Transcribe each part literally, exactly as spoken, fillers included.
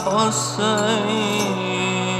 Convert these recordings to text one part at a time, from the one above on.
حسین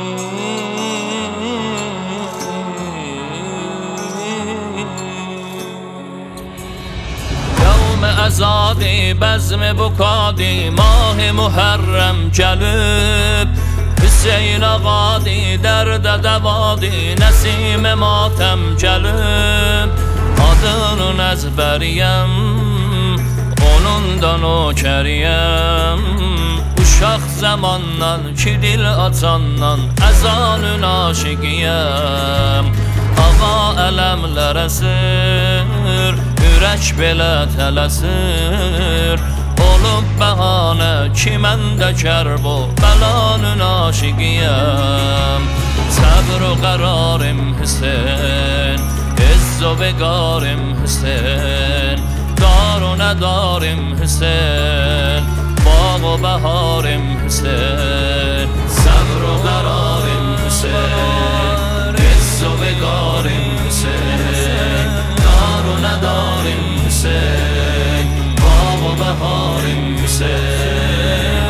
ازادی بزم بکادی ماه محرم جلب حسین آقادی درد دوادی نسیم ماتم جلب adının ezberiyem onun da nökeriyem uşaq zamandan ki dil açandan əzanın aşıqiyem ağa ələmlər əsir ürək belə tələsir olub bəhanə ki mən də kərb o bəlanın aşıqiyem səbr o qərarım Hüseyin عز و بگارم حسین دار و ندارم حسین باغ و بهارم حسین صبر و قرارم حسین عز و بگارم حسین دار و ندارم حسین باغ و بهارم حسین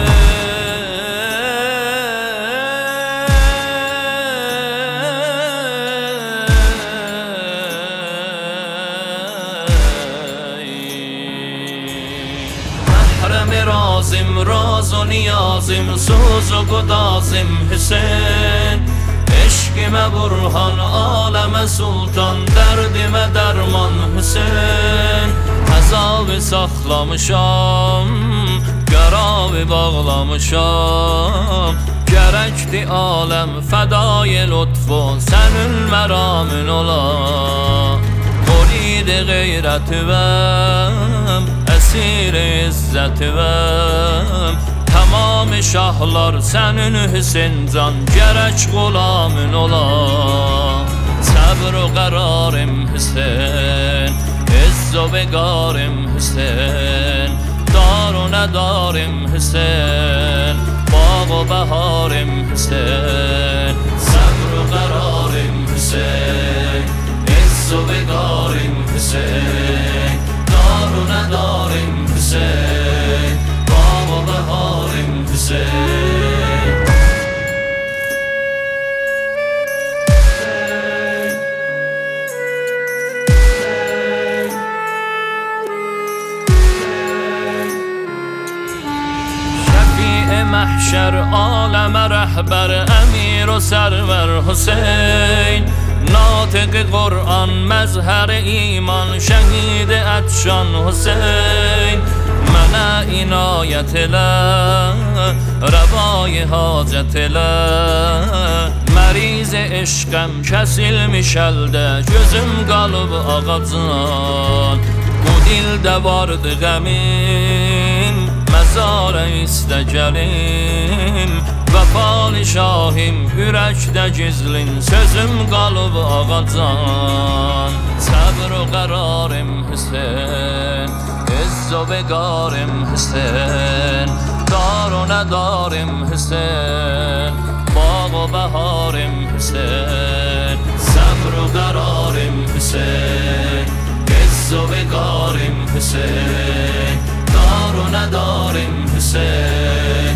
رازم راز و نیازم سوز و گدازم حسین عشقم برهان عالم سلطان دردم درمان حسین عذاب saxlamışam qaravi bağlamışam gərəkdi aləm fədai lütfu sənin məramın ola مرید غیرتیم اسیر عزتیم تمام şahlar sənin Hüseyin can gərək qulamın ola səbr o qərarım Hüseyin izz o beqarım Hüseyin dar o nədarım Hüseyin bağ o bəharım Hüseyin səbr o qərarım Hüseyin عز و بگارم حسین دار و ندارم حسین باغ و بهارم حسین شفیع محشر عالم رهبر امیر و سرور حسین ناطق قرآن مظهر ایمان شهید اتشان حسین منع عنایت له روای حاجت له مریض عشقم kesilmiş elde gözüm qalıb ağacından bu dildə vardı qəmim məzara istə gəlim Vəfalı şahim ürəkdə gizlin sözüm qalıb ağacan səbr o qərarım Hüseyin izz o beqarım Hüseyin dar o nədarım Hüseyin bağ o bəharım Hüseyin səbr o qərarım Hüseyin izz o beqarım Hüseyin dar o nədarım Hüseyin